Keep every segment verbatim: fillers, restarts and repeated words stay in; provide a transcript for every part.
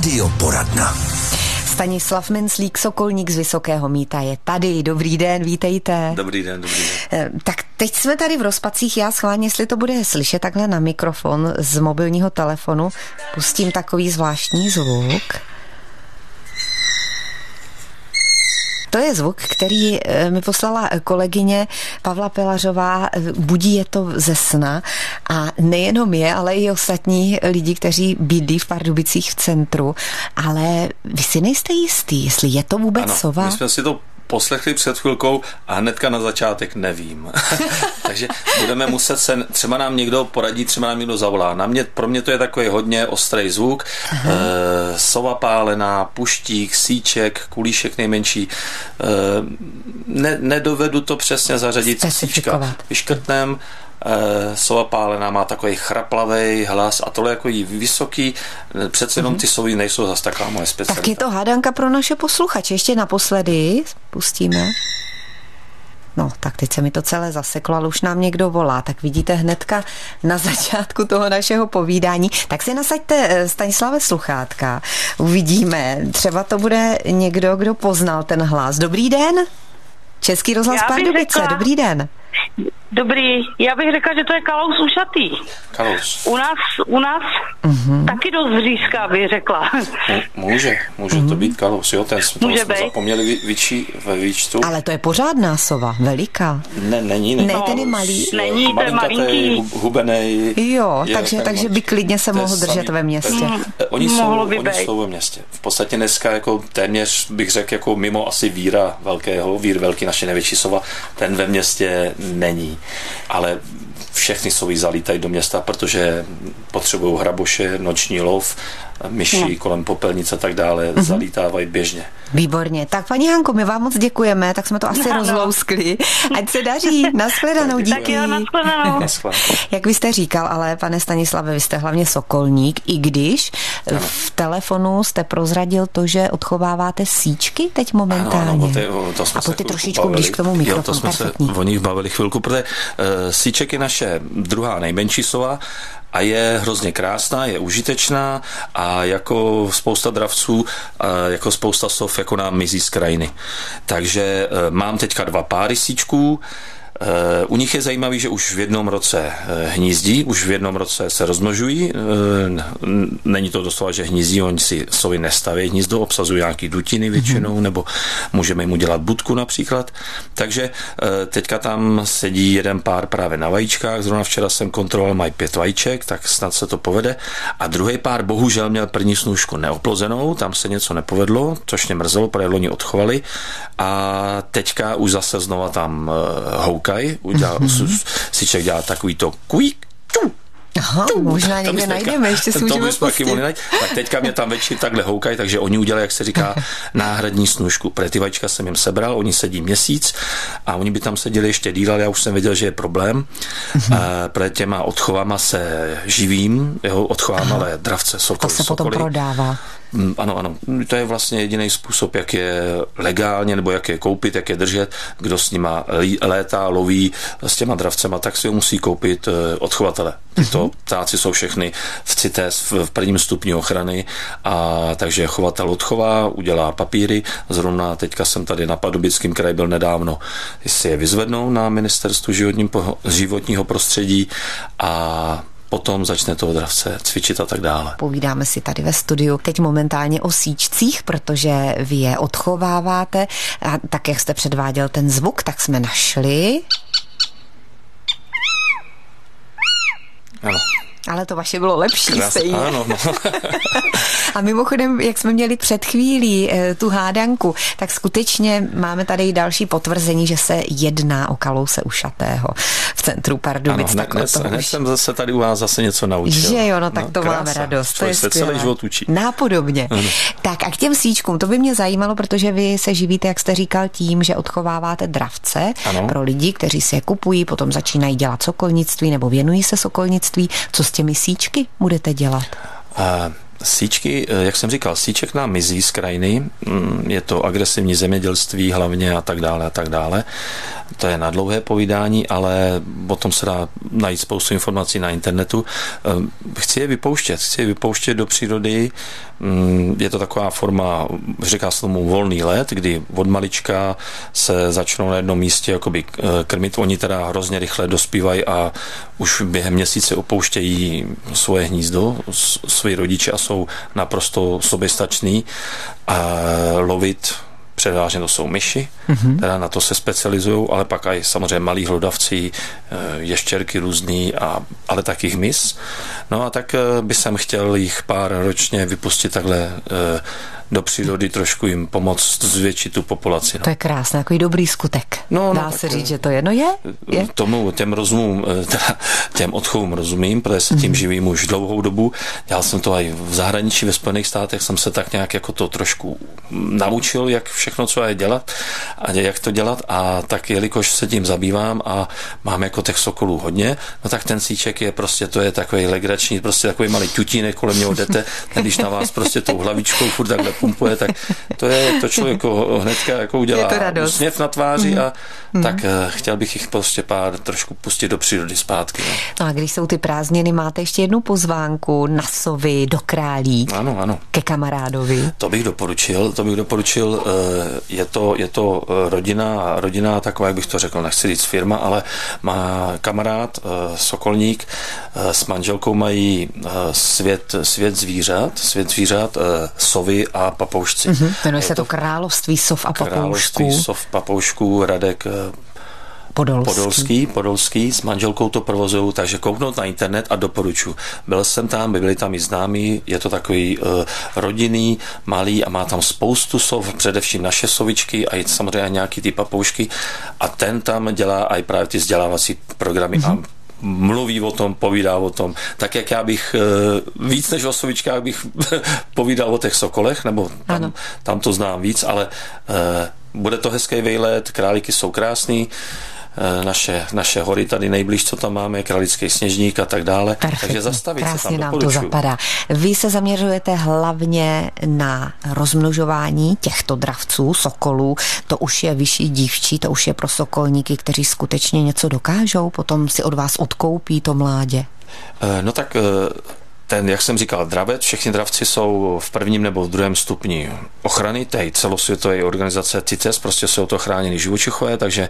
Radioporadna. Stanislav Menclík, sokolník z Vysokého Mýta je tady. Dobrý den, vítejte. Dobrý den, dobrý den. Tak teď jsme tady v Rozpacích, já schválně, jestli to bude slyšet takhle na mikrofon z mobilního telefonu, pustím takový zvláštní zvuk. To je zvuk, který mi poslala kolegyně Pavla Pelařová, budí je to ze sna a nejenom je, ale i ostatní lidi, kteří bydlí v Pardubicích v centru, ale vy si nejste jistý, jestli je to vůbec ano, sova? My jsme si to poslechli před chvilkou a hnedka na začátek nevím. Takže budeme muset se, třeba nám někdo poradí, třeba nám někdo zavolá. Na mě, pro mě to je takový hodně ostrý zvuk. E, sova pálená, puštík, síček, kulíšek nejmenší. E, ne, nedovedu to přesně zařadit. Síčka vyškrtnem, e, sova pálená má takový chraplavý hlas a tohle jako jí vysoký. Přece jenom ty sovy nejsou zase taková moje specialita. Tak je to hádanka pro naše posluchače. Ještě naposledy pustíme. No, tak teď se mi to celé zaseklo, ale už nám někdo volá. Tak vidíte hnedka na začátku toho našeho povídání. Tak si nasaďte, Stanislave, sluchátka. Uvidíme. Třeba to bude někdo, kdo poznal ten hlas. Dobrý den. Český rozhlas Pardubice. Řekla... Dobrý den. Dobrý, já bych řekla, že to je Kalous ušatý. Kalous. U nás, u nás uh-huh. taky dost vřízká, bych řekla. Může, může uh-huh. to být Kalous, jo, ten jsme zapomněli vyčí, ve výčtu. Ale to je pořádná sova, veliká. Ne, není, není. Ne, ten je malý. Není, to je malinký. Hubenej. Jo, je, takže, takže by klidně se mohl držet samý, ve městě. Mm, oni, jsou, oni jsou ve městě. V podstatě dneska jako téměř bych řekl jako mimo asi Víra velkého, Vír velký, naše největší sova, ten ve městě není. Ale všechny sovy zalítají do města, protože potřebují hraboše, noční lov, myši no. kolem popelnice a tak dále, mm-hmm. zalítávají běžně. Výborně. Tak paní Hanko, my vám moc děkujeme, tak jsme to asi no, rozlouskli. Ať se daří. Nashledanou, díky. Tak jo, nashledanou. Jak vy jste říkal, ale pane Stanislave, vy jste hlavně sokolník, i když ano. v telefonu jste prozradil to, že odchováváte síčky teď momentálně. Ano, ano, ty, to jsme a pojďte trošičku blíž k tomu mikrofonu. Jo, to jsme perfektní. se o nich bavili chvilku, protože uh, síček je naše druhá nejmenší sova a je hrozně krásná, je užitečná a jako spousta dravců, jako spousta sov, jako nám mizí z krajiny. Takže mám teďka dva páry síčků. U nich je zajímavý, že už v jednom roce hnízdí, už v jednom roce se rozmnožují. Není to doslova, že hnízdí, oni si sovy nestaví hnízdo, obsazují nějaký dutiny většinou, nebo můžeme jim udělat budku například. Takže teďka tam sedí jeden pár právě na vajíčkách, zrovna včera jsem kontroloval, mají pět vajíček, tak snad se to povede. A druhý pár bohužel měl první snůžku neoplozenou, tam se něco nepovedlo, což mě mrzelo, protože loni odchovali. A teďka už zase znova tam houk udělal, mm-hmm. síček dělá takový to kujík, ču, Aha, ču, možná někde teďka, najdeme, ještě si můžeme pustit. Tak teďka mě tam večer takhle houkají, takže oni udělali, jak se říká, náhradní snůžku. Protože ty vajíčka jsem jim sebral, oni sedí měsíc a oni by tam seděli ještě díl, ale já už jsem věděl, že je problém. Mm-hmm. Protože těma odchovama se živím, jeho odchovám, ale dravce, sokoly, to se potom sokoly. Prodává. Ano, ano. To je vlastně jediný způsob, jak je legálně, nebo jak je koupit, jak je držet. Kdo s nima létá, loví s těma dravcema, tak si ho musí koupit odchovatele. Tyto ptáci jsou všechny v C I T E S, v prvním stupni ochrany, a takže chovatel odchová, udělá papíry. Zrovna teďka jsem tady na Pardubickém kraji byl nedávno, si je vyzvednou na ministerstvu životního prostředí a potom začne toho dravce cvičit a tak dále. Povídáme si tady ve studiu teď momentálně o síčcích, protože vy je odchováváte a tak, jak jste předváděl ten zvuk, tak jsme našli. Ano. Ale to vaše bylo lepší Krás, stejně. Ano, no. A mimochodem, jak jsme měli před chvílí tu hádanku, tak skutečně máme tady i další potvrzení, že se jedná o Kalouse ušatého v centru Pardubic. Ano, hned, hned už... jsem zase tady u vás zase něco naučil. Že jo, no tak no, to krása. Máme radost. To je se celý život učí. Nápodobně. Ano. Tak a k těm síčkům, to by mě zajímalo, protože vy se živíte, jak jste říkal, tím, že odchováváte dravce ano. pro lidi, kteří si je kupují, potom začínají dělat sokolnictví nebo věnují se sokolnictví. Co s těmi síčky budete dělat? Uh, síčky, jak jsem říkal, síček nám mizí z krajiny, je to agresivní zemědělství hlavně a tak dále a tak dále. to je na dlouhé povídání, ale o tom se dá najít spoustu informací na internetu. Chci je vypouštět, chci je vypouštět do přírody. Je to taková forma, říká se tomu volný let, kdy od malička se začnou na jednom místě jakoby krmit. Oni teda hrozně rychle dospívají a už během měsíce opouštějí svoje hnízdo, svoji rodiče a jsou naprosto soběstační a lovit. Převážně to jsou myši, mm-hmm. teda na to se specializují, ale pak i samozřejmě malí hlodavci, ještěrky různý, a, ale taky hmyz. No a tak by jsem chtěl jich pár ročně vypustit takhle do přírody, trošku jim pomoct zvětšit tu populaci. No. To je krásné, takový dobrý skutek. No, Dá no, se říct, že to je. No je? je? Tomu, těm rozumům, teda těm odchovům rozumím, protože se tím mm-hmm. živím už dlouhou dobu. Dělal jsem to i v zahraničí, ve Spojených státech jsem se tak nějak jako to trošku naučil, jak všechno, co je dělat a jak to dělat, a tak jelikož se tím zabývám a mám jako těch sokolů hodně, no tak ten síček je prostě, to je takový legrační, prostě takový malý tutínek, kolem něho jdete, když na vás prostě tou hlavičkou furt takhle pumpuje, tak to je to člověko hnedka jako udělá úsměv na tváři mm. a mm. tak uh, chtěl bych jich prostě pár trošku pustit do přírody zpátky. No. No a když jsou ty prázdniny, máte ještě jednu pozvánku na Sovy, do Králík. Ano, ano. Ke kamarádovi. To bych doporučil, to bych doporučil, uh, je to, je to rodina, rodina taková, jak bych to řekl, nechci říct firma, ale má kamarád, uh, Sokolník, uh, s manželkou mají uh, svět, svět zvířat, svět zvířat, uh, sovy a papoušci. Mm-hmm. Jmenuje se to, to Království sov a papoušků. Království sov, papoušků, Radek Podolský. Podolský, Podolský, s manželkou to provozují, takže kouknout na internet a doporučuji. Byl jsem tam, byli tam i známí, je to takový uh, rodinný, malý a má tam spoustu sov, především naše sovičky a i samozřejmě nějaký ty papoušky, a ten tam dělá i právě ty vzdělávací programy mm-hmm. a mluví o tom, povídá o tom. Tak jak já bych víc než o sovičkách bych povídal o těch sokolech, nebo tam, tam to znám víc, ale bude to hezký vejlet, králíky jsou krásný, naše, naše hory tady nejblíž, co tam máme, Králický Sněžník a tak dále. Perfektní. Takže zastavit Krásně se tam, nám to zapadá. Vy se zaměřujete hlavně na rozmnožování těchto dravců, sokolů. To už je vyšší dívčí, to už je pro sokolníky, kteří skutečně něco dokážou, potom si od vás odkoupí to mládě. No tak ten, jak jsem říkal, dravec, všechny dravci jsou v prvním nebo v druhém stupni ochrany té celosvětové organizace C I T E S, prostě jsou to chráněni živočichové, takže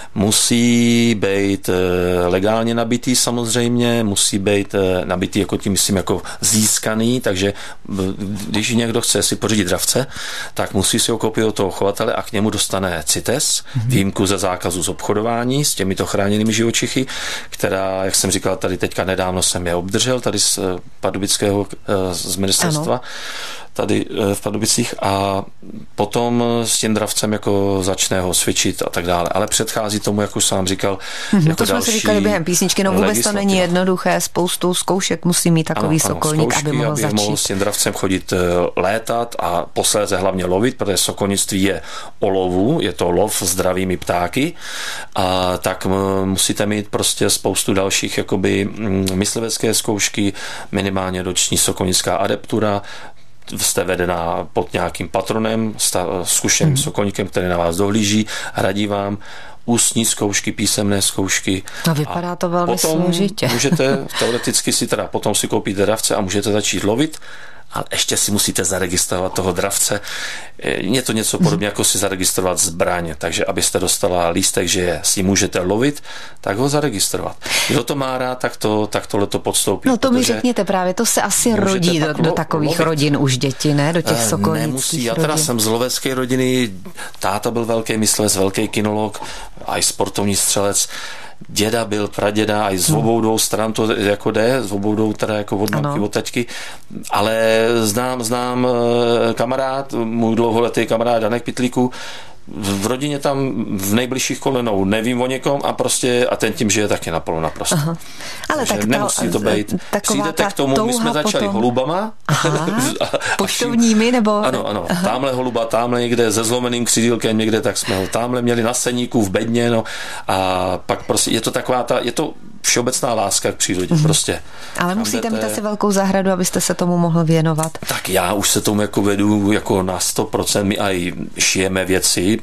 musí být legálně nabitý samozřejmě, musí být nabitý, jako tím myslím, jako získaný, takže když někdo chce si pořídit dravce, tak musí si ho koupit od toho chovatele a k němu dostane C I T E S, mm-hmm. výjimku ze zákazu z obchodování s těmito chráněnými živočichy, která, jak jsem říkal, tady teďka nedávno jsem je obdržel, tady z Pardubického, z ministerstva, ano. tady v Pardubicích, a potom s tím dravcem jako začne ho cvičit a tak dále. Ale předchází tomu, jak už jsem říkal, mm-hmm, jako to jsme si říkali během písničky, no vůbec to není jednoduché, spoustu zkoušek musí mít takový ano, sokolník, ano, zkoušky, aby mohl aby začít. Mohl s tím dravcem chodit létat a posléze hlavně lovit, protože sokolnictví je o lovu, je to lov zdravými ptáky, a tak musíte mít prostě spoustu dalších jakoby myslivecké zkoušky, minimálně roční sokolnická adeptura, jste vedená pod nějakým patronem, zkušeným hmm. sokolníkem, který na vás dohlíží, radí vám ústní zkoušky, písemné zkoušky. No vypadá to velmi složitě. Můžete teoreticky si teda potom si koupit dravce a můžete začít lovit, ale ještě si musíte zaregistrovat toho dravce. Je to něco podobně, jako si zaregistrovat zbraň, takže abyste dostala lístek, že si můžete lovit, tak ho zaregistrovat. Kdo to má rád, tak, to, tak tohle to podstoupí. No to mi řekněte právě, to se asi rodí do, do takových lovit. rodin už děti, ne? Do těch sokolnických Nemusí, já teda rodin. Jsem z lovecké rodiny, táta byl velký myslec, velký kinolog, a i sportovní střelec. Děda byl, praděda, a i z obou dvou stran to jako jde, z obou dvou teda jako od mamky, od taťky, ale znám, znám kamarád, můj dlouholetý kamarád Danek Pitlíku, v rodině tam v nejbližších kolenou nevím o někom a prostě a ten tím žije taky napolo naprosto. Aha. Ale tak nemusí to být. Přijdete k tomu, my jsme začali potom holubama. Poštovními nebo? Ano, ano. Aha. Támhle holuba, támhle někde se zlomeným křídílkem někde, tak jsme ho támhle měli na seníku v bedně, no a pak prostě je to taková ta, je to všeobecná láska k přírodě, mm-hmm. prostě. Ale musíte mít asi velkou zahradu, abyste se tomu mohl věnovat. Tak já už se tomu jako vedu jako na sto procent, my aj šijeme věci,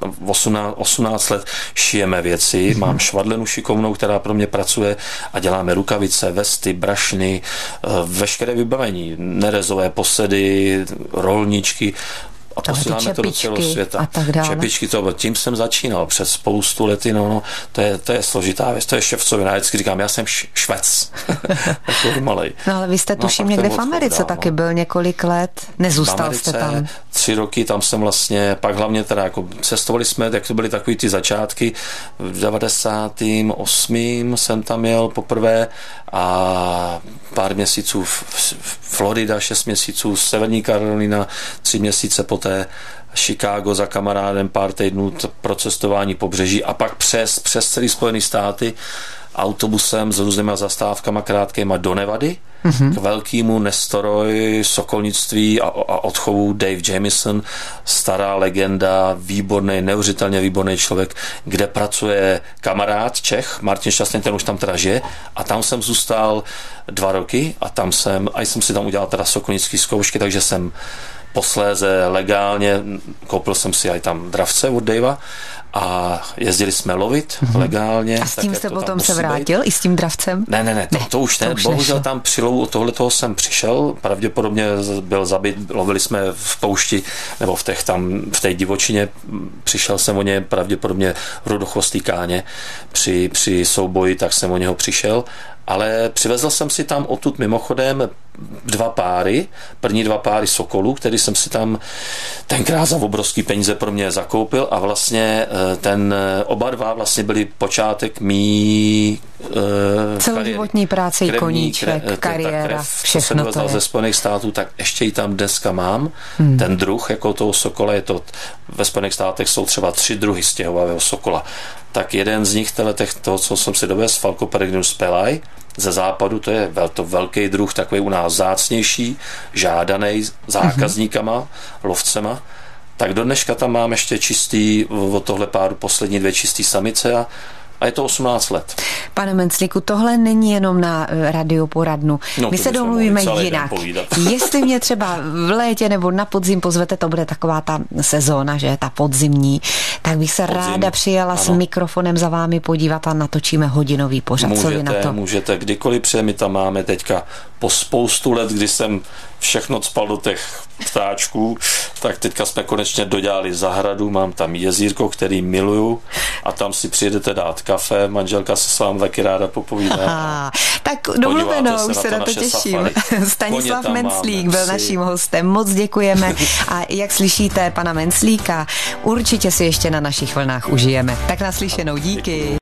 osmnáct let šijeme věci, mm-hmm. mám švadlenu šikovnou, která pro mě pracuje a děláme rukavice, vesty, brašny, veškeré vybavení, nerezové posedy, rolničky, a posíláme to do celého světa. A tak dále. Čepičky, to, tím jsem začínal před spoustu lety, no, no to, je, to je složitá věc, to je ševcovina, já vždycky říkám, já jsem š- švec, takový malej. No ale vy jste tuším no, někde v Americe dál, taky no. byl několik let, nezůstal Americe, jste tam. Tři roky, tam jsem vlastně, pak hlavně teda jako cestovali jsme, jak to byly takový ty začátky, v devadesátém osmém jsem tam jel poprvé a pár měsíců v, v Florida, šest měsíců, Severní Karolina, tři měsíce poté Chicago za kamarádem, pár týdnů pro cestování pobřeží a pak přes, přes celý Spojené státy autobusem s různýma zastávkama krátkýma do Nevady, mm-hmm. k velkému Nestoroj, sokolnictví a, a odchovu Dave Jamieson, stará legenda, výborný, neuvěřitelně výborný člověk, kde pracuje kamarád Čech, Martin Šťastný, ten už tam teda žije a tam jsem zůstal dva roky a tam jsem, a jsem si tam udělal teda sokolnické zkoušky, takže jsem posléze legálně, koupil jsem si aj tam dravce od Davea a jezdili jsme lovit mm-hmm. legálně. A s tím jste potom se vrátil být. I s tím dravcem? Ne, ne, ne, to, ne, to už ne. To už bohužel nešlo. Tam při lovu od tohle toho jsem přišel, pravděpodobně byl zabit, lovili jsme v poušti, nebo v, těch, tam, v té divočině, přišel jsem o ně pravděpodobně rudochvostý káně při, při souboji, tak jsem o něho přišel. Ale přivezl jsem si tam odtud mimochodem dva páry, první dva páry sokolů, který jsem si tam tenkrát za obrovský peníze pro mě zakoupil a vlastně ten oba dva vlastně byli počátek mý e, celoživotní práce i koníček, kre, kariéra, krev, všechno to, to je. Ze Spojených států, tak ještě ji tam dneska mám. Hmm. Ten druh, jako toho sokola, je to, ve Spojených státech jsou třeba tři druhy stěhovavého sokola. Tak jeden z nich, toho, co jsem si dovez, Falco peregrinus pelai, ze západu, to je vel, to velký druh, takový u nás vzácnější, žádaný zákazníkama, mm-hmm. lovcema, tak do dneška tam mám ještě čistý, od tohle páru poslední dvě čistý samice a a je to osmnáct let. Pane Menclíku, tohle není jenom na Radio Poradnu. No, my se domluvíme jinak. Jestli mě třeba v létě nebo na podzim pozvete, to bude taková ta sezóna, že ta podzimní, tak bych se podzim. ráda přijela ano. s mikrofonem za vámi podívat a natočíme hodinový pořad. Můžete, co vy na to? Můžete, kdykoliv přeje, my tam máme teďka po spoustu let, kdy jsem všechno cpal do těch ptáčků, tak teďka jsme konečně dodělali zahradu, mám tam jezírko, který miluju a tam si přijedete dát kafe, manželka se s vámi taky ráda popovídá. Aha, tak domluveno, už se na to těším. Stanislav Menclík byl naším hostem, moc děkujeme a jak slyšíte pana Menclíka, určitě si ještě na našich vlnách užijeme. Tak naslyšenou, díky.